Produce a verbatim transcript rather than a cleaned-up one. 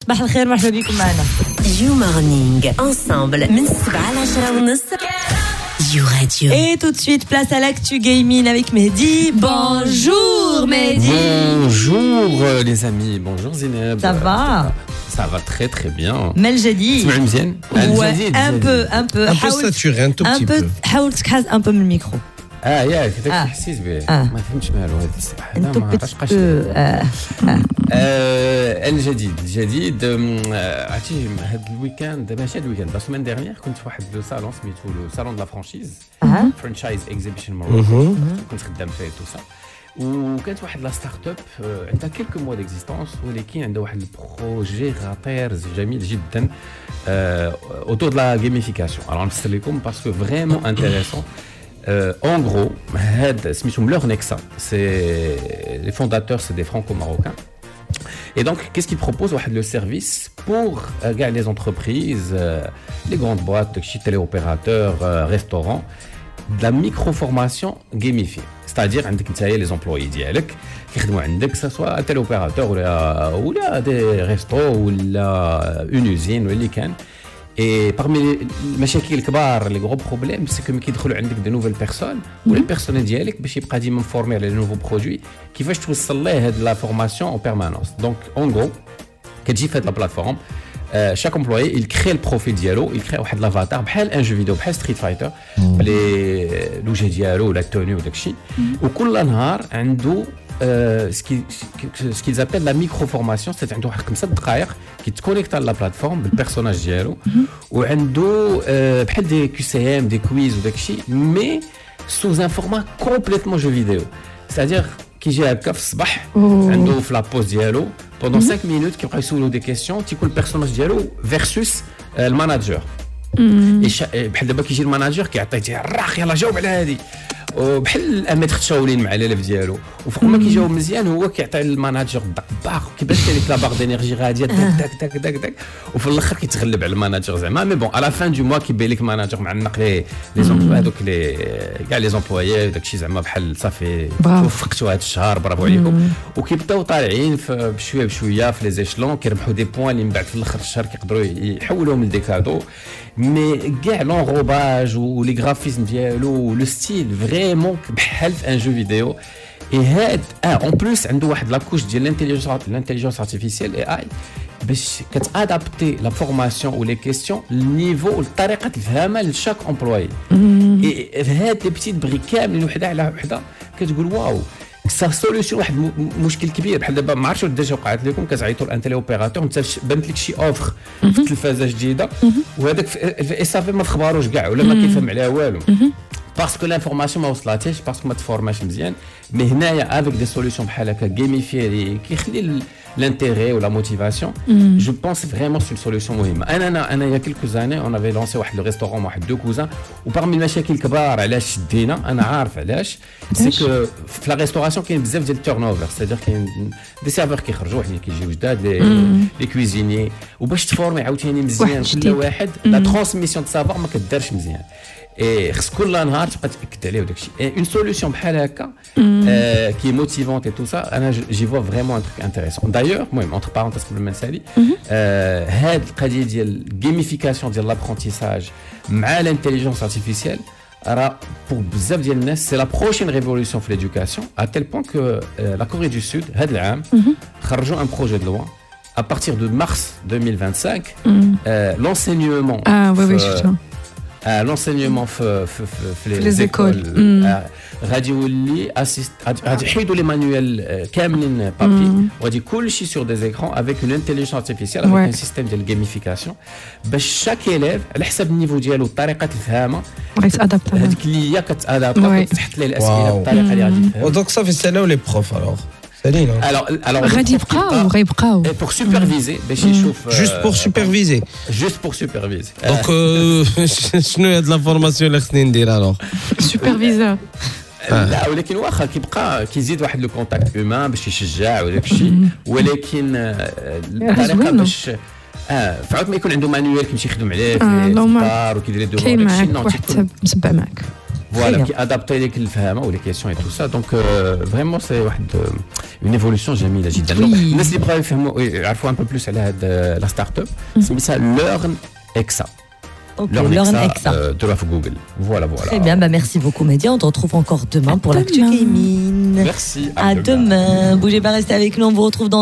صباح الخير مرحبا بكم معنا You Morning ensemble من سبعة لعشرة ونص You Radio. Et tout de suite place à l'actu gaming avec Mehdi. Bonjour Mehdi. Bonjour les amis, bonjour Zineb. Ça va? Ça va très très bien. Mel Jadi. Tu m'aimes bien? Ouais, un peu, un peu. Un peu saturé, un tout petit peu. حاول تكحز un peu من الميكرو. اه ياك هذاك التحسيس به ما فهمتش مالو هذا الصباح un tout petit peu. الجديد الجديد عرفتي هذا الويكاند ماشي هذا الويكاند لا سيمين ديرنيير كنت في واحد لو صالون سميتو لو صالون دو لا فرانشيز فرانشايز اكزيبيشن ماروكو كنت خدام فيه تو سا وكانت واحد لا ستارت اب عندها كيلكو موا ديكزيستونس ولكن عندها واحد البروجي خطير جميل جدا اوتور دو لا جيميفيكاسيون alors نفسر لكم باسكو فريمون انتريسون. Euh, en gros, leur Nexa, c'est les fondateurs, c'est des franco-marocains. Et donc, qu'est-ce qu'ils proposent? Le service pour euh, les entreprises, euh, les grandes boîtes, les téléopérateurs, euh, restaurants, de la micro-formation gamifiée. C'est-à-dire, les employés d'Yalek, que ce soit un téléopérateur ou, la, ou la, des restos ou la, une usine ou les Et parmi les مشاكل الكبار les gros problèmes c'est que ملي يدخلوا عندك de nouvelles personnes ou les personnes ديالك باش يبقى ديما مفورمي على les nouveaux produits كيفاش توصل ليه هاد la formation en permanence. Donc en gros كتجي في هاد la plateforme chaque employé il crée le profil ديالو il crée واحد l'avatar بحال un jeu vidéo بحال Street Fighter les الوجه ديالو ولا التوني وداك الشيء وكل نهار عنده Euh, ce qu'ils ce qu'ils appellent la micro-formation, c'est عنده واحد خمسة دقائق qui te connecte à la plateforme بالبيرسوناج ديالو وعنده بحال des Q C M, des quiz وداك الشيء mais sous un format complètement jeu vidéo. C'est-à-dire كيجي هكا في الصباح عنده في لا بوز ديالو pendant cinq minutes كيبقى يسولو des questions تيكون البيرسوناج ديالو versus الماناجر. بحال دابا كيجي الماناجر كيعطيه الراخ يلاه جاوب على هذه وبحال اميتر تشاولين مع الالف ديالو وفوق ما كيجاوب مزيان هو كيعطي الماناجر باغ كيبان ديك لا باغ دينيرجي غاديه داك داك داك داك وفي الاخر كيتغلب على الماناجر زعما مي بون على فان دو موا كيبان لك الماناجر معلق لي لي زومبلوي هذوك لي كاع لي زومبلويي داكشي زعما بحال صافي وفقتوا هذا الشهر برافو عليكم وكيبداو طالعين بشويه بشويه في لي زيشلون كيربحوا دي بوين اللي من بعد في الاخر الشهر كيقدروا يحولوهم لدي كادو مي كاع لونغوباج ولي غرافيزم ديالو لو ستيل فريمون بحال في ان جو فيديو. اي هاد اه اون بلوس عنده واحد لاكوش ديال الانتيليجنس الانتيليجنس ارتيفيسيال اي اي باش كتادابتي لا فورماسيون و لي كيسيون للنيفو والطريقه الفهامه لشاك امبلوي. اي هاد لي بيتيت بري كاملين وحده على وحده كتقول واو سا سوليوشن واحد مشكل كبير بحال دابا ما عرفتش ديجا وقعت لكم كتعيطوا لان اوبيراتور انت بانت لك شي اوفر في التلفازه جديده وهذاك في صافي ما تخبروش كاع ولا ما كيفهم عليها والو باسكو لانفورماسيون ما وصلاتيش باسكو ما تفورماش مزيان. مي هنايا افيك دي سوليوشن بحال هكا جيميفي كيخلي l'intérêt ou la motivation, mm. je pense vraiment c'est une solution مهمة. أنا أنا أنا il y a quelques années on avait lancé واحد le restaurant مع واحد deux cousins وparmi المشاكل الكبار علاش شدينا أنا عارف علاش c'est que في la restauration كاين بزاف ديال turnover c'est-à-dire كاين دي سيرفور كيخرجوا واحد كيجيو جداد لي لي كويزيني وباش تفورمي عاوتاني مزيان كل واحد لا ترانسميسيون دو سافوار ما كدارش مزيان. Et كل نهار تبقى تاكد عليه وداك الشيء. اون سوليوشن بحال هكا كي موتيفونت اي تو سا انا جي فوا فريمون ان تروك انتريسون. دايور المهم اونتر بارونتيز قبل ما نسالي هاد القضيه ديال الجيميفيكاسيون ديال لابرونتيساج مع الانتيليجنس ارتيفيسيال راه بور بزاف ديال الناس سي لا بروشين ريفولوسيون في ليدوكاسيون ا تيل بوين كو لا كوري دو سود هاد العام خرجوا ان بروجي دو لوا à partir de mars deux mille vingt-cinq l'enseignement ah oui oui je sais آه l'enseignement في في في في لي زيكول غادي يولي اسيست غادي يحيدوا لي مانيوال كاملين بابي وغادي كلشي سور دي زيكرون افيك اون انتيليجنس ارتيفيسيال افيك ان سيستيم ديال الجيميفيكاسيون باش شاك ايليف على حسب النيفو ديالو طريقه الفهامه غيتادابتا هذيك اللي هي كتادابتا كتحط ليه الاسئله بالطريقه اللي غادي يفهم ودونك صافي سالاو لي بروف الوغ Alors, alors غادي يبقاو غيبقاو pour superviser باش يشوف juste pour superviser juste pour superviser donc شنو هاد لا فورماسيون اللي خصني ندير الوغ سوبرفيزور لا ولكن واخا كيبقى كيزيد واحد لو كونتاكت هيومان باش يشجع وداك الشيء ولكن الطريقه باش اه فعاود ما يكون عنده مانيوال كيمشي يخدم عليه في الدار وكيدير دومون كاين معاك واحد مسبع معاك Voilà, bien. qui adapte les الفهامة ou les questions et tout ça. Donc euh, vraiment c'est واحد une évolution جميلة جدا. Oui. Donc الناس اللي بغاو يفهموا يعرفوا un peu plus على هاد la start-up سميتها Learn Exa. Ok, Learn Learn Exa Exa. euh, de la Google. Voilà voilà. Très bien, bah merci beaucoup Mehdi. On te retrouve encore demain pour l'actu demain. gaming. Merci. À demain. Bougez pas, restez avec nous. On vous retrouve dans